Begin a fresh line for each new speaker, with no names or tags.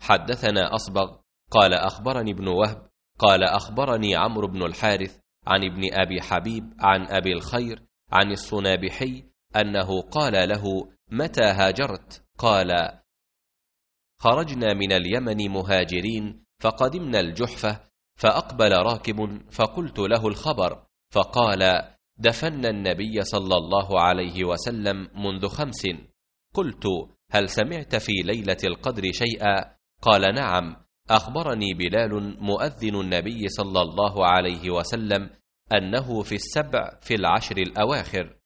حدثنا أصبغ قال أخبرني ابن وهب قال أخبرني عمرو بن الحارث عن ابن أبي حبيب عن أبي الخير عن الصنابحي أنه قال له: متى هاجرت؟ قال: خرجنا من اليمن مهاجرين فقدمنا الجحفة، فأقبل راكب فقلت له الخبر، فقال: دفنا النبي صلى الله عليه وسلم منذ 5. قلت: هل سمعت في ليلة القدر شيئا؟ قال: نعم، أخبرني بلال مؤذن النبي صلى الله عليه وسلم أنه في 7 في 10 الأواخر.